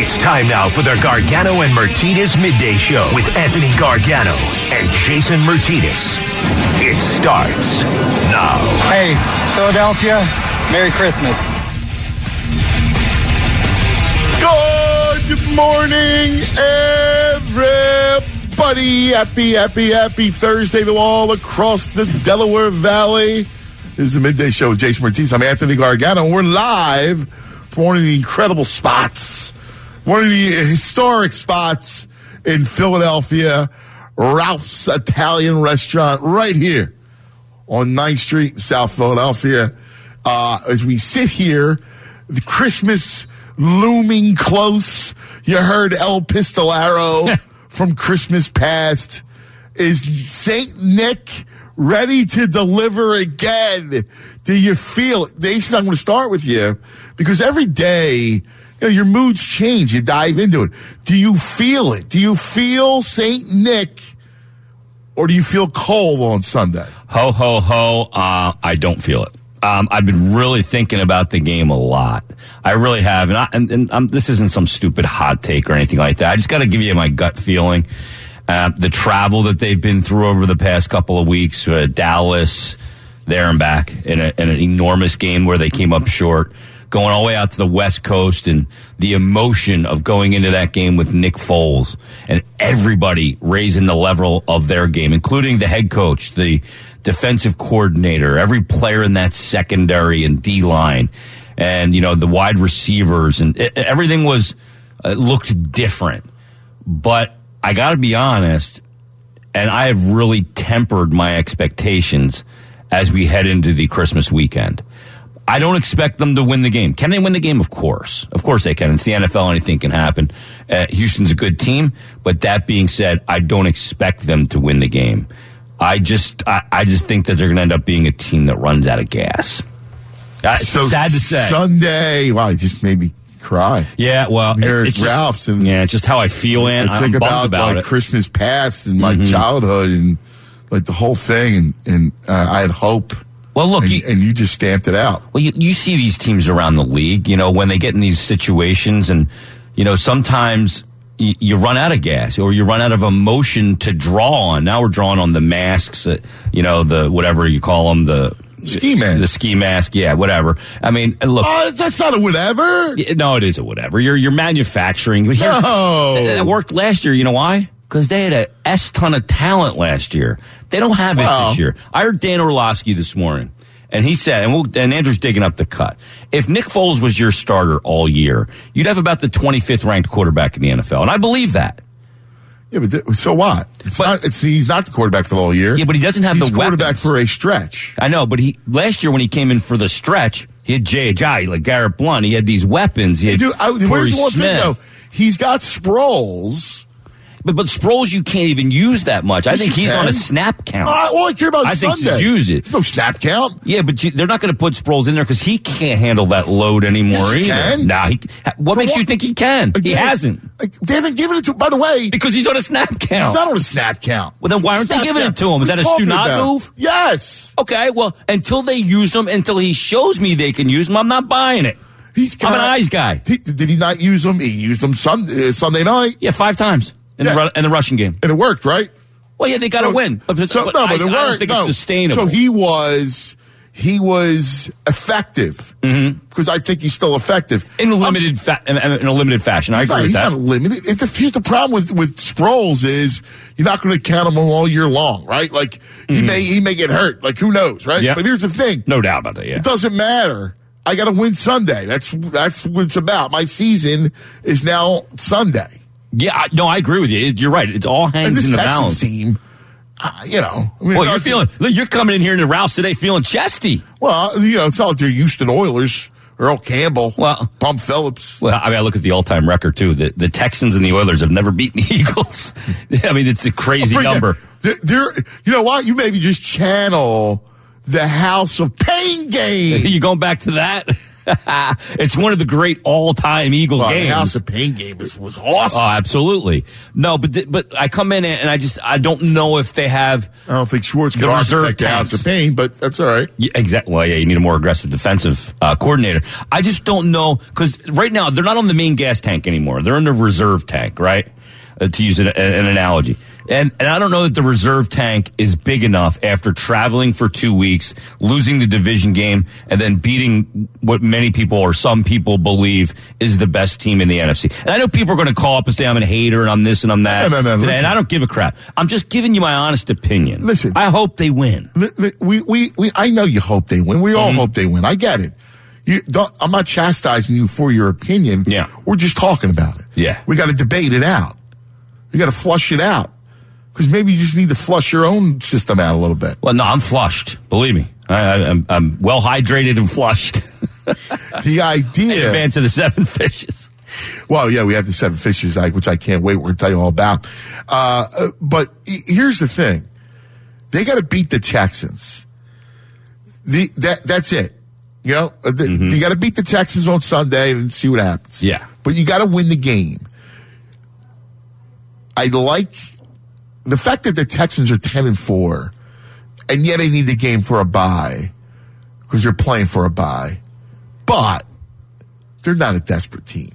It's time now for the Gargano and Martinez Midday Show with Anthony Gargano and Jason Martinez. It starts now. Hey, Philadelphia, Merry Christmas. Good morning, everybody. Happy Thursday to all across the Delaware Valley. This is the Midday Show with Jason Martinez. I'm Anthony Gargano. We're live from one of the incredible spots, one of the historic spots in Philadelphia, Ralph's Italian Restaurant, right here on 9th Street, South Philadelphia. As we sit here, the Christmas looming close. You heard El Pistolero from Christmas Past. Is St. Nick ready to deliver again? Do you feel it? Jason, I'm going to start with you because every day, your moods change. You dive into it. Do you feel it? Do you feel St. Nick, or do you feel cold on Sunday? Ho, ho, ho. I don't feel it. I've been really thinking about the game a lot. I really have. And this isn't some stupid hot take or anything like that. I just got to give you my gut feeling. The travel that they've been through over the past couple of weeks, Dallas, there and back, in an enormous game where they came up short, going all the way out to the West Coast, and the emotion of going into that game with Nick Foles and everybody raising the level of their game, including the head coach, the defensive coordinator, every player in that secondary and D-line, and, the wide receivers, and everything looked different. But I got to be honest, and I have really tempered my expectations as we head into the Christmas weekend. I don't expect them to win the game. Can they win the game? Of course. Of course they can. It's the NFL. Anything can happen. Houston's a good team. But that being said, I don't expect them to win the game. I just think that they're going to end up being a team that runs out of gas. So sad to say. Sunday, wow, it just made me cry. Yeah, well, it's Ralph's, and it's just how I feel, and I think about it. Christmas Past and my childhood and like the whole thing, and I had hope. Well, look, and you just stamped it out. Well, you see these teams around the league, when they get in these situations, and sometimes you run out of gas or you run out of emotion to draw on. Now we're drawing on the masks, the whatever you call them, the ski mask. The ski mask, yeah, whatever. I mean, look. That's not a whatever. No, it is a whatever. You're manufacturing. But here, it worked last year. You know why? Because they had a S-ton of talent last year. They don't have it this year. I heard Dan Orlovsky this morning, and he said, and Andrew's digging up the cut, if Nick Foles was your starter all year, you'd have about the 25th ranked quarterback in the NFL, and I believe that. Yeah, but so what? He's not the quarterback for the whole year. Yeah, but he doesn't have he's the quarterback weapons. For a stretch. I know, but last year when he came in for the stretch, he had J.J., like Garrett Blunt. He had these weapons. He had where's one Smith. thing, though? He's got Sproles. But Sproles, you can't even use that much. I think he's on a snap count. All I care about is Sunday. I think use it. There's no snap count. Yeah, but they're not going to put Sproles in there because he can't handle that load anymore either. Can? Nah, what makes you think he can? He hasn't. They haven't given it to him, by the way. Because he's on a snap count. He's not on a snap count. Well, then why aren't they giving it to him? Is that a Stunad move? Yes. Okay, well, until they use him, until he shows me they can use him, I'm not buying it. I'm an eyes guy. Did he not use them? He used them Sunday night. Yeah, 5 times. In the Russian game. And it worked, right? Well, yeah, they got to win. But it worked. I don't think it's sustainable. So he was effective. Because I think he's still effective. In a limited fashion. I agree with that. He's not limited. Here's the problem with Sproles is you're not going to count him all year long, right? Like, he may get hurt. Like, who knows, right? Yeah. But here's the thing. No doubt about that, yeah. It doesn't matter. I got to win Sunday. That's what it's about. My season is now Sunday. Yeah, I agree with you. You're right. It's all hangs in the balance. Team, you're coming in here into Ralph's today feeling chesty. Well, it's not like they're Houston Oilers, Earl Campbell, Bump Phillips. Well, I look at the all-time record too. The Texans and the Oilers have never beaten the Eagles. I mean, it's a crazy number. You know what? You maybe just channel the House of Pain game. You going back to that? It's one of the great all-time Eagle games. The House of Pain game was awesome. Oh, absolutely. No, but I come in and I don't know if they have. I don't think Schwartz can the reserve architect the House of Pain, but that's all right. Yeah, exactly. Well, yeah, you need a more aggressive defensive coordinator. I just don't know because right now they're not on the main gas tank anymore. They're in the reserve tank, right? To use an analogy. And I don't know that the reserve tank is big enough after traveling for 2 weeks, losing the division game, and then beating what many people or some people believe is the best team in the NFC. And I know people are going to call up and say I'm a hater and I'm this and I'm that. No, today, and I don't give a crap. I'm just giving you my honest opinion. Listen. I hope they win. I know you hope they win. We all hope they win. I get it. I'm not chastising you for your opinion. Yeah. We're just talking about it. Yeah. We got to debate it out. We got to flush it out. Because maybe you just need to flush your own system out a little bit. Well, no, I'm flushed. Believe me. I'm well hydrated and flushed. The idea. In advance of the 7 fishes. Well, yeah, we have the 7 fishes, which I can't wait. We're going to tell you all about. But here's the thing. They got to beat the Texans. That's it. You know, you got to beat the Texans on Sunday and see what happens. Yeah. But you got to win the game. I like the fact that the Texans are 10-4, and yet they need the game for a bye because they're playing for a bye. But they're not a desperate team.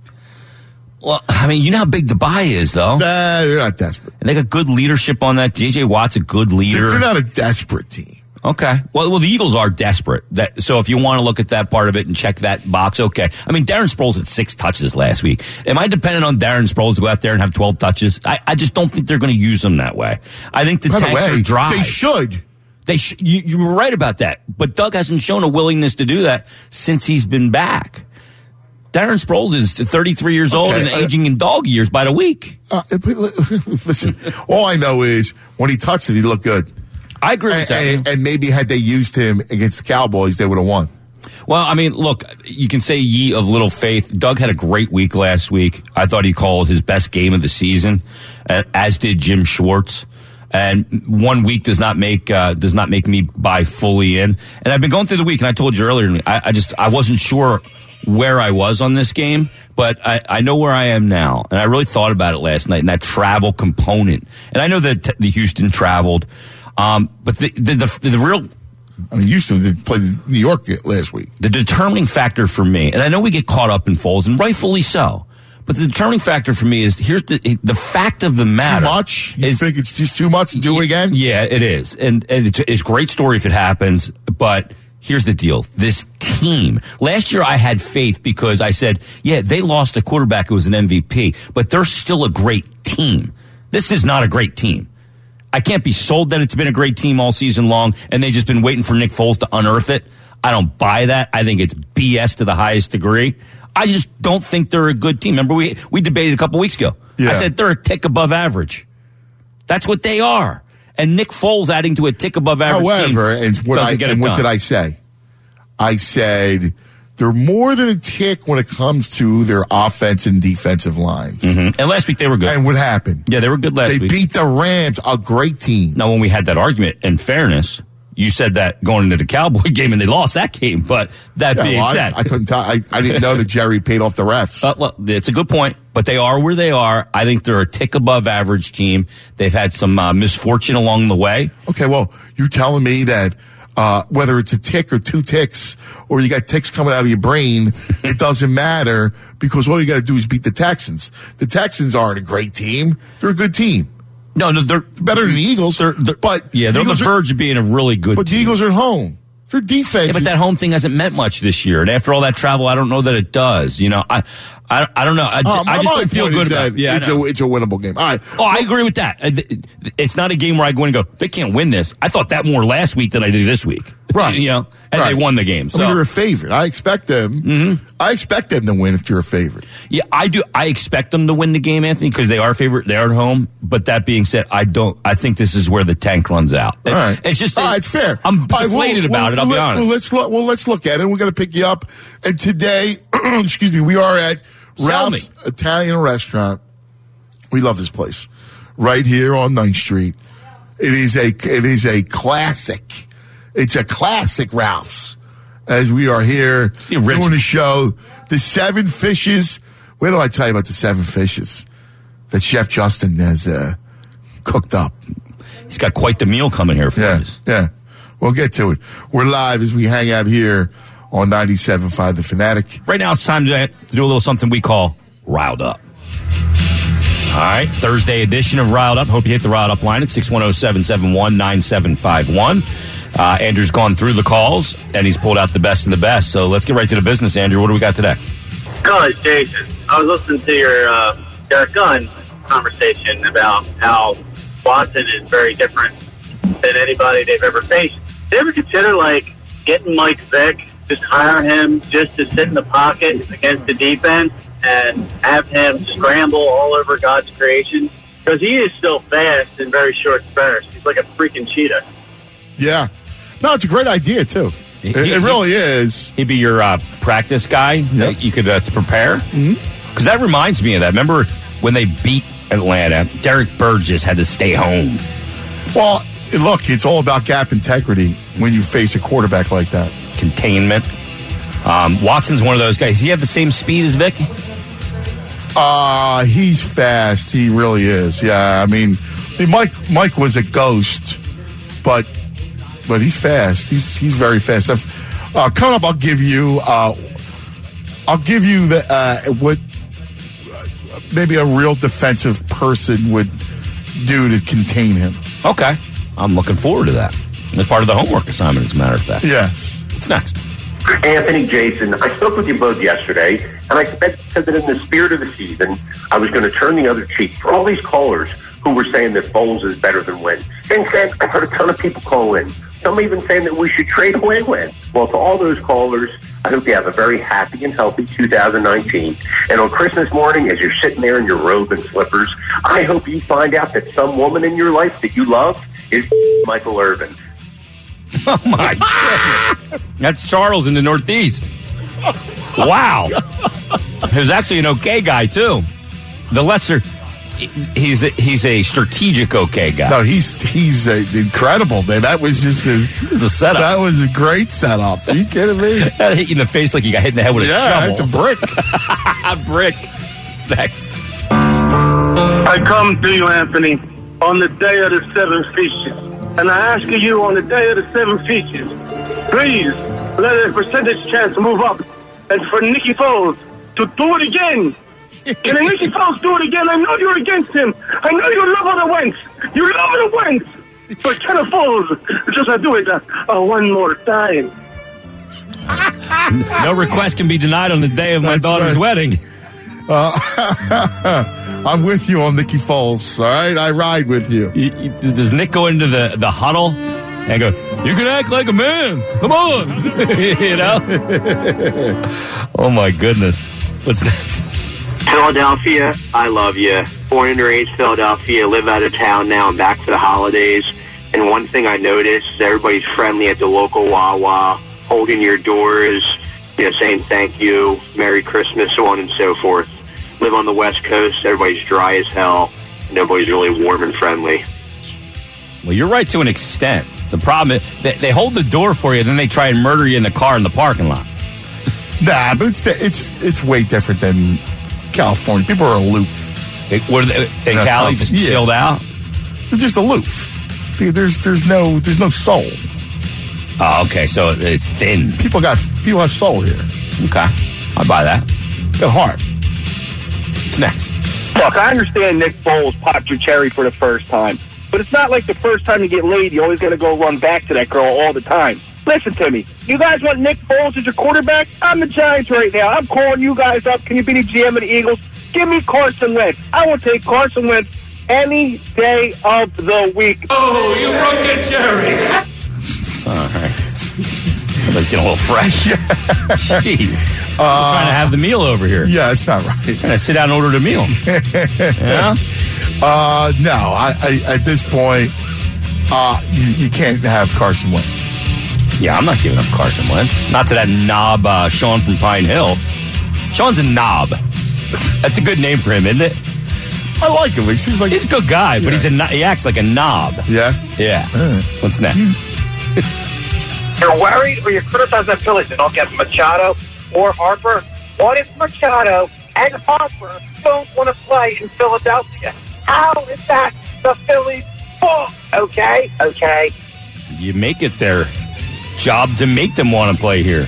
Well, I mean, you know how big the bye is, though. Nah, they're not desperate. And they got good leadership on that. J.J. Watt's a good leader. They're not a desperate team. Okay. Well, the Eagles are desperate. So if you want to look at that part of it and check that box, okay. I mean, Darren Sproles had 6 touches last week. Am I dependent on Darren Sproles to go out there and have 12 touches? I just don't think they're going to use them that way. I think the tanks are dry. They should. You were right about that. But Doug hasn't shown a willingness to do that since he's been back. Darren Sproles is 33 years old and aging in dog years by the week. Listen, all I know is when he touched it, he looked good. I agree with that. And maybe had they used him against the Cowboys, they would have won. Well, I mean, look, you can say ye of little faith. Doug had a great week last week. I thought he called his best game of the season, as did Jim Schwartz. And 1 week does not make me buy fully in. And I've been going through the week, and I told you earlier, I wasn't sure where I was on this game, but I know where I am now. And I really thought about it last night and that travel component. And I know that the Houston traveled. But the real, I mean, Houston did play New York last week. The determining factor for me, and I know we get caught up in Foles, and rightfully so, but the determining factor for me is here's the fact of the matter. Too much? You think it's just too much to do again? Yeah, it is, and it's a great story if it happens. But here's the deal: this team. Last year, I had faith because I said, yeah, they lost a quarterback who was an MVP, but they're still a great team. This is not a great team. I can't be sold that it's been a great team all season long, and they've just been waiting for Nick Foles to unearth it. I don't buy that. I think it's BS to the highest degree. I just don't think they're a good team. Remember, we debated a couple weeks ago. Yeah. I said they're a tick above average. That's what they are. And Nick Foles adding to a tick above average team. However, what did I say? I said they're more than a tick when it comes to their offense and defensive lines. Mm-hmm. And last week they were good. And what happened? Yeah, they were good last week. They beat the Rams, a great team. Now, when we had that argument, in fairness, you said that going into the Cowboy game, and they lost that game. But that being said, I couldn't tell. I didn't know that Jerry paid off the refs. Well, it's a good point. But they are where they are. I think they're a tick above average team. They've had some misfortune along the way. Okay, well, you're telling me that whether it's a tick or 2 ticks, or you got ticks coming out of your brain, it doesn't matter because all you got to do is beat the Texans. The Texans aren't a great team. They're a good team. No, they're better than the Eagles. They're on the verge of being a really good team. But the Eagles are at home. Their defense. Yeah, but that home thing hasn't meant much this year. And after all that travel, I don't know that it does. You know, I don't know. I just don't feel good about it. Yeah, it's a winnable game. All right. Oh, I agree with that. It's not a game where I go and go, they can't win this. I thought that more last week than I did this week. Right. You know, and they won the game. So they're a favorite. I expect them. Mm-hmm. I expect them to win if you're a favorite. Yeah, I do. I expect them to win the game, Anthony, because they are a favorite. They're at home. But that being said, I think this is where the tank runs out. All right. It's just. It's fair. I'm deflated about it. I'll be honest. Let's look at it. We're going to pick you up. And today, excuse me, we are at Ralph's Italian Restaurant. We love this place. Right here on 9th Street. It is a classic. It's a classic Ralph's. as we are here the original. doing the show. The 7 fishes. Wait till I tell you about the 7 fishes that Chef Justin has cooked up. He's got quite the meal coming here for us. Yeah. We'll get to it. We're live as we hang out here on 97.5 The Fanatic. Right now it's time to do a little something we call Riled Up. All right, Thursday edition of Riled Up. Hope you hit the Riled Up line at 610-771-9751. Andrew's gone through the calls, and he's pulled out the best and the best. So let's get right to the business, Andrew. What do we got today? Good, Jason. I was listening to your Derek Gunn conversation about how Watson is very different than anybody they've ever faced. Did you ever consider, getting Mike Vick, just hire him just to sit in the pocket against the defense and have him scramble all over God's creation? Because he is still fast in very short spurts. He's like a freaking cheetah. Yeah. No, it's a great idea, too. It really is. He'd be your practice guy that you could to prepare. Because that reminds me of that. Remember when they beat Atlanta, Derek Burgess had to stay home. Well, look, it's all about gap integrity when you face a quarterback like that. Containment. Watson's one of those guys. Does he have the same speed as Vic? He's fast. He really is. Yeah, I mean Mike was a ghost, but he's fast. He's very fast. Coming up, I'll give you the what maybe a real defensive person would do to contain him. Okay, I'm looking forward to that. It's part of the homework assignment, as a matter of fact. Yes. What's next? Anthony, Jason, I spoke with you both yesterday, and I said that in the spirit of the season, I was going to turn the other cheek for all these callers who were saying that Foles is better than Wentz. Since then, I've heard a ton of people call in. Some even saying that we should trade away Wentz. Well, to all those callers, I hope you have a very happy and healthy 2019. And on Christmas morning, as you're sitting there in your robe and slippers, I hope you find out that some woman in your life that you love is Michael Irvin. Oh, my goodness. That's Charles in the Northeast. Wow. He's actually an okay guy, too. The lesser, he's a strategic okay guy. No, he's incredible, man. That was just it was a setup. That was a great setup. Are you kidding me? That hit you in the face like you got hit in the head with a shovel. Yeah, it's a brick. A brick. What's next? I come to you, Anthony, on the day of the 7 features. And I ask you on the day of the 7 features, please let the percentage chance move up. And for Nicky Foles to do it again. Can Nicky Foles do it again? I know you're against him. I know you love the Wentz. You love the Wentz. But can Foles just do it one more time? No request can be denied on the day of my daughter's wedding. I'm with you on Nicky Foles, all right? I ride with you. Does Nick go into the huddle and go, you can act like a man. Come on. You know? Oh, my goodness. What's next? Philadelphia, I love you. Born and raised Philadelphia, live out of town now. I'm back for the holidays. And one thing I noticed is everybody's friendly at the local Wawa, holding your doors, saying thank you, Merry Christmas, so on and so forth. Live on the West Coast, everybody's dry as hell. Nobody's really warm and friendly. Well, you're right to an extent. The problem is they hold the door for you, then they try and murder you in the car in the parking lot. Nah, but it's way different than California. People are aloof. In Cali, just chilled out? They're just aloof. There's no soul. Oh, okay, so it's thin. People have soul here. Okay, I buy that. Got heart. What's next? Look, I understand Nick Foles popped your cherry for the first time, but it's not like the first time you get laid, you always got to go run back to that girl all the time. Listen to me. You guys want Nick Foles as your quarterback? I'm the Giants right now. I'm calling you guys up. Can you be the GM of the Eagles? Give me Carson Wentz. I will take Carson Wentz any day of the week. Oh, you broke your cherry. All right. Let's get a little fresh. Jeez. We're trying to have the meal over here. Yeah, it's not right. Trying to sit down and order the meal. Yeah? No. I at this point, you can't have Carson Wentz. Yeah, I'm not giving up Carson Wentz. Not to that knob Sean from Pine Hill. Sean's a knob. That's a good name for him, isn't it? I like him. He's a good guy, but he acts like a knob. Yeah? Yeah. What's next? You're worried or you're criticizing the Phillies they don't get Machado or Harper? What if Machado and Harper don't want to play in Philadelphia? How is that the Phillies' fault? Okay. You make it their job to make them want to play here.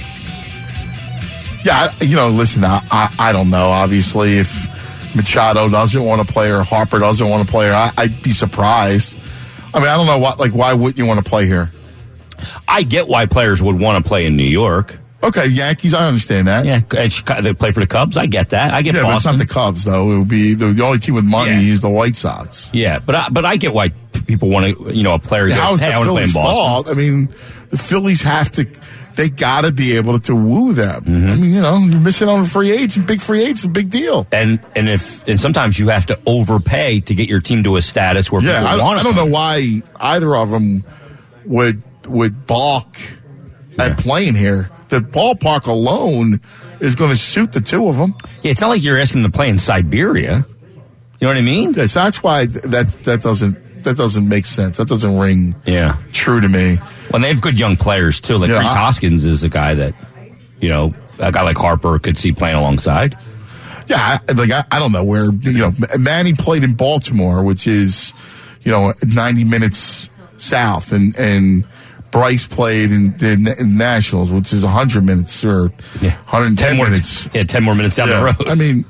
Yeah, listen, I don't know. Obviously, if Machado doesn't want to play or Harper doesn't want to play, I'd be surprised. I mean, I don't know why wouldn't you want to play here? I get why players would want to play in New York. Okay, Yankees, I understand that. Yeah, they play for the Cubs. I get that. I get Boston. But it's not the Cubs, though. It would be the only team with money is the White Sox. Yeah, but I get why people want to, a player goes, How's hey, I want to play in Boston. Fault? I mean, the Phillies they got to be able to woo them. Mm-hmm. I mean, you're missing on free agents, big free agents, a big deal. And sometimes you have to overpay to get your team to a status where people want to. I don't know why either of them would balk at playing here. The ballpark alone is going to suit the two of them. Yeah, it's not like you're asking them to play in Siberia. You know what I mean? Yes, that's why that doesn't make sense. That doesn't ring true to me. Well, they have good young players too. Like Rhys Hoskins is a guy that, a guy like Harper could see playing alongside. Yeah, I don't know where Manny played in Baltimore, which is 90 minutes south, and Bryce played in Nationals, which is 100 minutes or 110 minutes. Yeah, 10 more minutes down the road. I mean,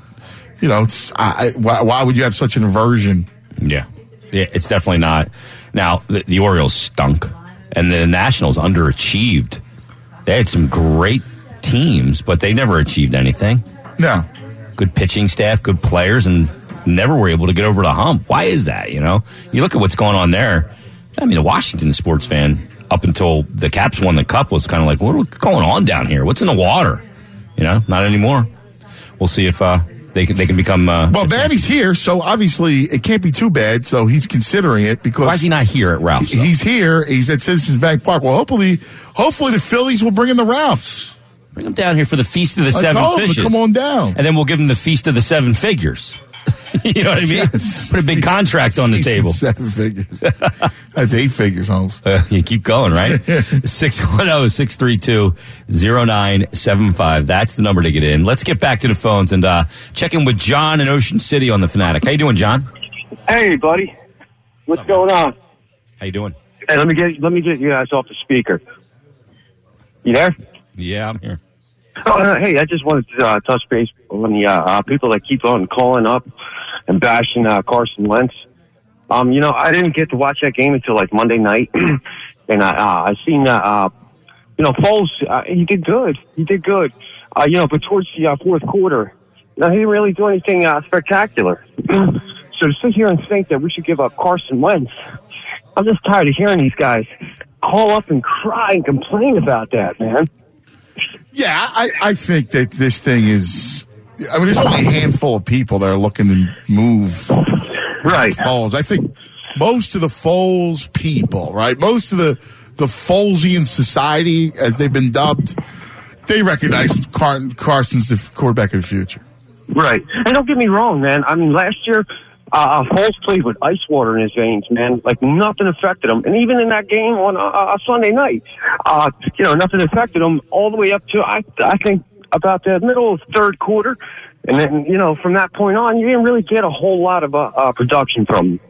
why would you have such an aversion? Yeah, it's definitely not. Now, the Orioles stunk, and the Nationals underachieved. They had some great teams, but they never achieved anything. No. Good pitching staff, good players, and never were able to get over the hump. Why is that, You look at what's going on there. I mean, a Washington sports fan, up until the Caps won the Cup, was kind of like, what's going on down here? What's in the water? Not anymore. We'll see if they can become... well, Manny's here, so obviously it can't be too bad, so he's considering it because... Why is he not here at Ralph's? He's here. He's at Citizens Bank Park. Well, hopefully the Phillies will bring in the Ralphs. Bring him down here for the Feast of the Seven Fishes. Come on down. And then we'll give him the Feast of the Seven Figures. You know what I mean? Yes. Put a big contract on the table. 7 figures. That's 8 figures, Holmes. You keep going, right? 610-632-0975. That's the number to get in. Let's get back to the phones and check in with John in Ocean City on the Fanatic. How you doing, John? Hey, buddy. What's going on? How you doing? Hey, let me get you guys off the speaker. You there? Yeah, I'm here. Hey, I just wanted to touch base on the people that keep on calling up and bashing Carson Wentz. I didn't get to watch that game until like Monday night, and I seen Foles. He did good. But towards the fourth quarter, he didn't really do anything spectacular. So to sit here and think that we should give up Carson Wentz, I'm just tired of hearing these guys call up and cry and complain about that, man. Yeah, I think that this thing is... I mean, there's only a handful of people that are looking to move Foles. I think most of the Foles people, right, most of the Folesian society, as they've been dubbed, they recognize Carson's the quarterback of the future. Right. And don't get me wrong, man. I mean, last year, Foles played with ice water in his veins, man. Like, nothing affected him. And even in that game on Sunday night, nothing affected him all the way up to, I think, about the middle of the third quarter. And then, from that point on, you didn't really get a whole lot of production from him.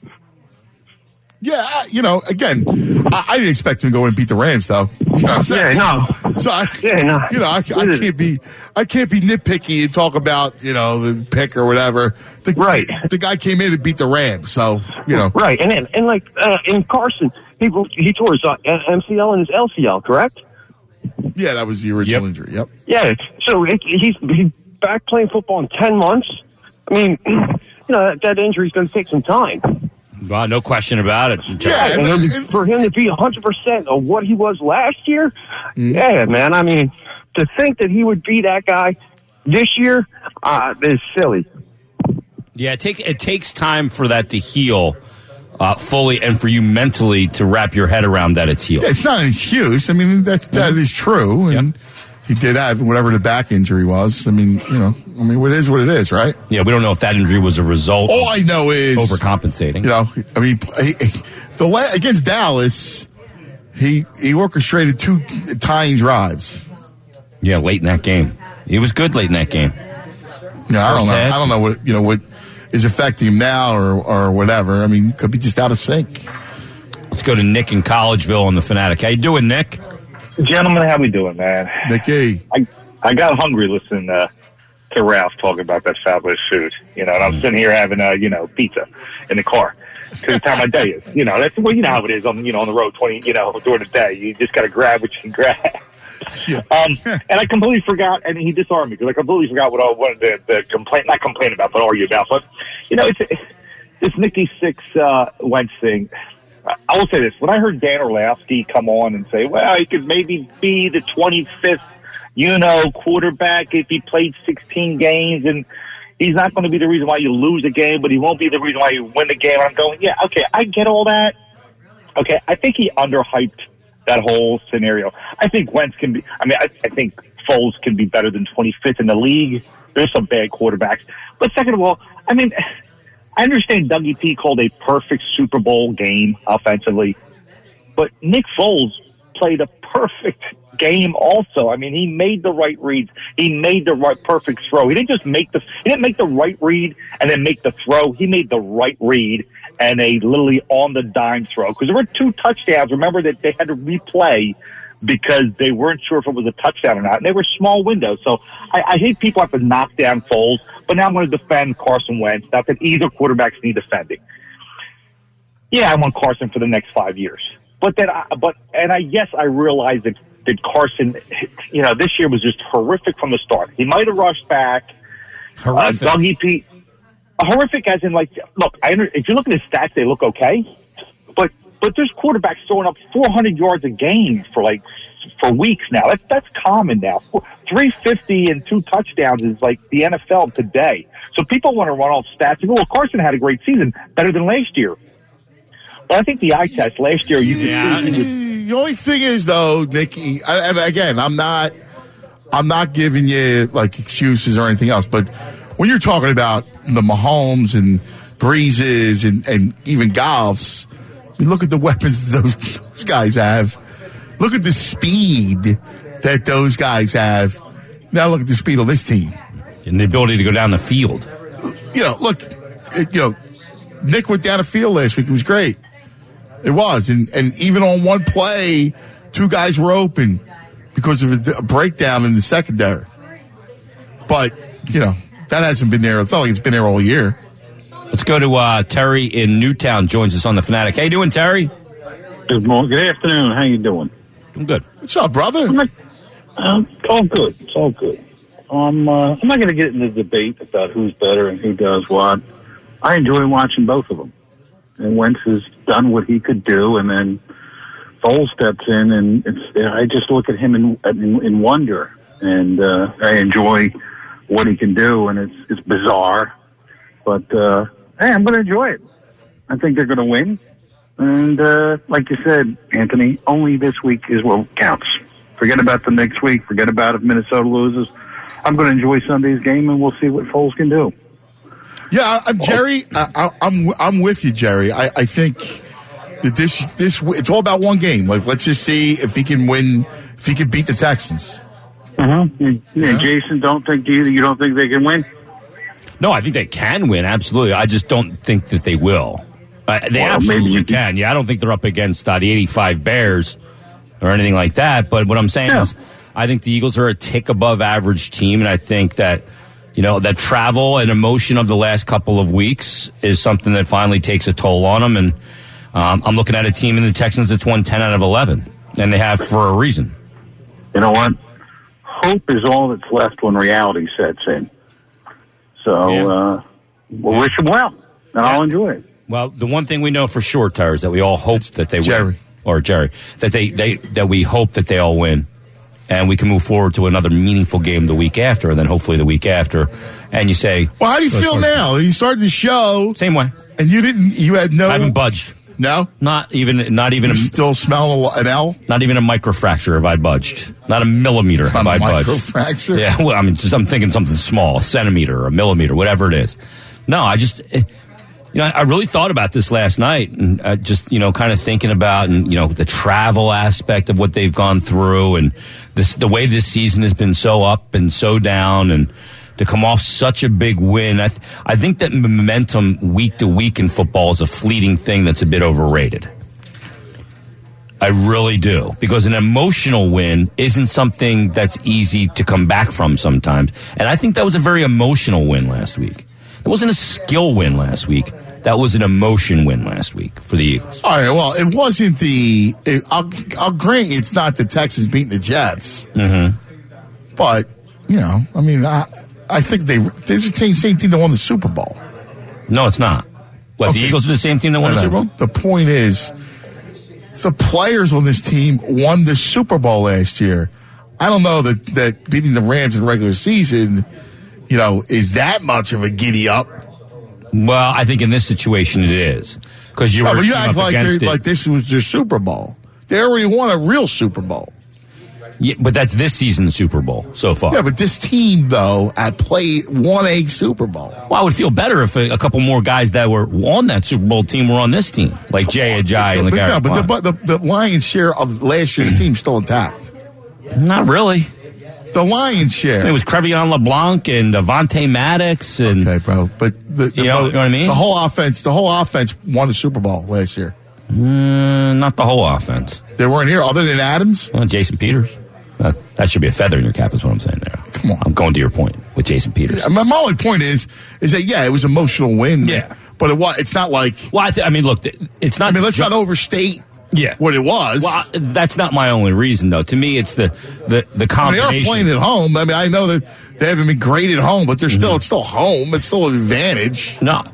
Yeah, again, I didn't expect him to go and beat the Rams, though. You know what I'm saying? Yeah, no. So I can't be nitpicky and talk about the pick or whatever. The guy came in and beat the Rams, so Right, and in Carson, he tore his MCL and his LCL, correct? Yeah, that was the original injury. Yep. Yeah, so he's back playing football in 10 months. I mean, that injury's going to take some time. Well, no question about it. Yeah, and for him to be 100% of what he was last year, yeah, man. I mean, to think that he would be that guy this year is silly. Yeah, it takes time for that to heal fully, and for you mentally to wrap your head around that it's healed. Yeah, it's not an excuse. I mean, that is true, and he did have whatever the back injury was. I mean, what it is, right? Yeah, we don't know if that injury was a result. All I know is overcompensating. I mean, against Dallas, he orchestrated 2 tying drives. Yeah, late in that game. He was good late in that game. Yeah, I don't know what is affecting him now or whatever. I mean, could be just out of sync. Let's go to Nick in Collegeville on the Fanatic. How you doing, Nick? Gentlemen, how we doing, man? Nicky. I got hungry listening to Ralph talking about that fabulous food, and I'm sitting here having pizza in the car. Because the time of day is, that's how it is on the road 20, during the day. You just got to grab what you can grab. Yeah. And I completely forgot, and he disarmed me because I completely forgot what I wanted to not complain about, but argue about. But it's this Nicky Six Wentz thing. I will say this: when I heard Dan Orlovsky come on and say, "Well, he could maybe be the 25th, quarterback if he played 16 games and." He's not going to be the reason why you lose a game, but he won't be the reason why you win the game. I'm going, yeah, okay, I get all that. Okay, I think he underhyped that whole scenario. I think Wentz can be, I think Foles can be better than 25th in the league. There's some bad quarterbacks. But second of all, I understand Dougie P called a perfect Super Bowl game offensively, but Nick Foles played a perfect game also. He made the right reads. He made the right perfect throw. He didn't make the right read and then make the throw. He made the right read and a literally on the dime throw. Because there were 2 touchdowns. Remember that they had to replay because they weren't sure if it was a touchdown or not. And they were small windows. So I hate people have to knock down Foles, but now I'm going to defend Carson Wentz. Not that either quarterbacks need defending. Yeah, I want Carson for the next 5 years. Yes, I realize that Carson, this year was just horrific from the start. He might have rushed back. Horrific. Dougie P, horrific as in look, if you look at his stats, they look okay. But there's quarterbacks throwing up 400 yards a game for weeks now. That's common now. 350 and 2 touchdowns is like the NFL today. So people want to run off stats and go, well, Carson had a great season, better than last year. But I think the eye test last year, you could see. The only thing is, though, Nicky, and again, I'm not giving you excuses or anything else, but when you're talking about the Mahomes and Breezes and even Goffs, look at the weapons those guys have. Look at the speed that those guys have. Now look at the speed of this team and the ability to go down the field. Nick went down the field last week. It was great. It was. And even on one play, 2 guys were open because of a breakdown in the secondary. But, that hasn't been there. It's not like it's been there all year. Let's go to Terry in Newtown, joins us on the Fanatic. How you doing, Terry? Good morning. Good afternoon. How you doing? I'm good. What's up, brother? It's all good. It's all good. I'm not going to get into the debate about who's better and who does what. I enjoy watching both of them. And Wentz has done what he could do, and then Foles steps in, and I just look at him in wonder, and I enjoy what he can do, and it's bizarre, but hey, I'm going to enjoy it. I think they're going to win, and like you said, Anthony, only this week is what counts. Forget about the next week. Forget about if Minnesota loses. I'm going to enjoy Sunday's game, and we'll see what Foles can do. Yeah, Jerry. I'm with you, Jerry. I think that this it's all about one game. Let's just see if he can win, if he can beat the Texans. Yeah. Jason, you don't think they can win? No, I think they can win. Absolutely. I just don't think that they will. They absolutely can. Yeah, I don't think they're up against the 85 Bears or anything like that. But what I'm saying is, I think the Eagles are a tick above average team, and I think that. That travel and emotion of the last couple of weeks is something that finally takes a toll on them. And I'm looking at a team in the Texans that's won 10 out of 11, and they have for a reason. You know what? Hope is all that's left when reality sets in. So we'll wish them well, and I'll enjoy it. Well, the one thing we know for sure, Tyler, is that we all hope that they win. Jerry, that we hope that they all win. And we can move forward to another meaningful game the week after, and then hopefully the week after. And you say, well, how do you feel now? You started the show. Same way. And you had no. I haven't budged. No? Not even. You still smell an L? Not even a microfracture have I budged. Not a millimeter have I budged. Microfracture? Yeah, well, I'm thinking something small, a centimeter, a millimeter, whatever it is. No, I really thought about this last night and just, kind of thinking about and, the travel aspect of what they've gone through and the way this season has been so up and so down and to come off such a big win. I think that momentum week to week in football is a fleeting thing that's a bit overrated. I really do. Because an emotional win isn't something that's easy to come back from sometimes. And I think that was a very emotional win last week. It wasn't a skill win last week. That was an emotion win last week for the Eagles. All right, well, it wasn't I'll grant you it's not the Texans beating the Jets. Mm-hmm. But, I think they're the same team that won the Super Bowl. No, it's not. What, okay. The Eagles are the same team that won the Super Bowl? The point is, the players on this team won the Super Bowl last year. I don't know that beating the Rams in the regular season, is that much of a giddy up. Well, I think in this situation it is. Because you act like this was their Super Bowl. They already won a real Super Bowl. Yeah, but that's this season's Super Bowl so far. Yeah, but this team, though, won a Super Bowl. Well, I would feel better if a couple more guys that were on that Super Bowl team were on this team, like Jay Ajayi and LeGarrette. But the lion's share of last year's team is still intact. Not really. The lion's share. It was Crevion LeBlanc and Avonte Maddox. And, okay, bro. But you know what I mean? The whole offense won the Super Bowl last year. Not the whole offense. They weren't here other than Adams? Well, Jason Peters. That should be a feather in your cap is what I'm saying there. Come on. I'm going to your point with Jason Peters. Yeah, my only point is that, yeah, it was an emotional win. Yeah. But it's not like... Well, look, it's not... let's not overstate what it was. Well, that's not my only reason, though. To me, it's the combination. They are playing at home. I know that they haven't been great at home, but it's still home. It's still an advantage. No.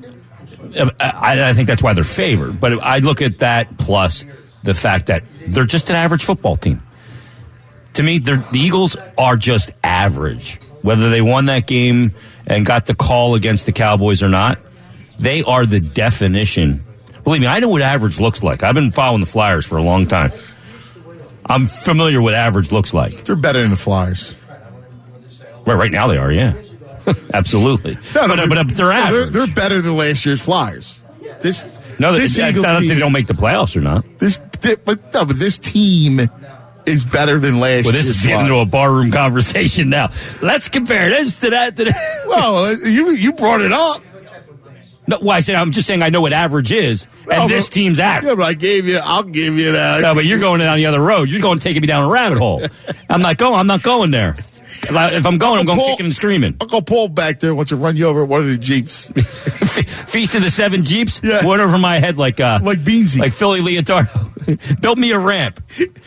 I think that's why they're favored. But I look at that plus the fact that they're just an average football team. To me, the Eagles are just average. Whether they won that game and got the call against the Cowboys or not, they are the definition. Believe me, I know what average looks like. I've been following the Flyers for a long time. I'm familiar with average looks like. They're better than the Flyers. Right now they are, yeah. Absolutely. But they're average. They're better than last year's Flyers. This Eagles team, they don't make the playoffs or not. But this team is better than last year. Well, this is getting into a barroom conversation now. Let's compare this to that. Well, you brought it up. No, well, I'm just saying I know what average is, and this team's average. Yeah, but I'll give you that. No, but you're going down the other road. You're going to take me down a rabbit hole. I'm not going there. If I'm going kicking and screaming. Uncle Paul back there wants to run you over at one of the Jeeps. Feast of the Seven Jeeps? Yeah. Went over my head like Beansy. Like Philly Leotardo. Built me a ramp.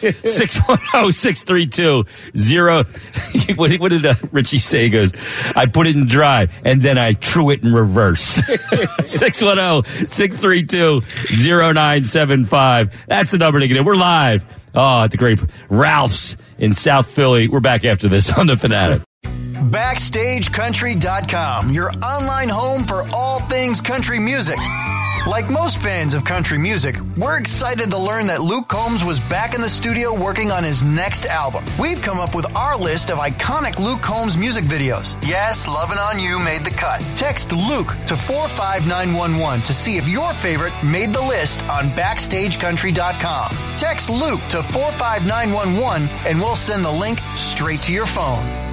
610-632-0. What did Richie say? He goes, I put it in drive, and then I threw it in reverse. 610-632-0975. That's the number to get in. We're live. Oh, at the great Ralph's in South Philly. We're back after this on The Fanatic. BackstageCountry.com, your online home for all things country music. Like most fans of country music, we're excited to learn that Luke Combs was back in the studio working on his next album. We've come up with our list of iconic Luke Combs music videos. Yes, Lovin' On You made the cut. Text Luke to 45911 to see if your favorite made the list on BackstageCountry.com. Text Luke to 45911 and we'll send the link straight to your phone.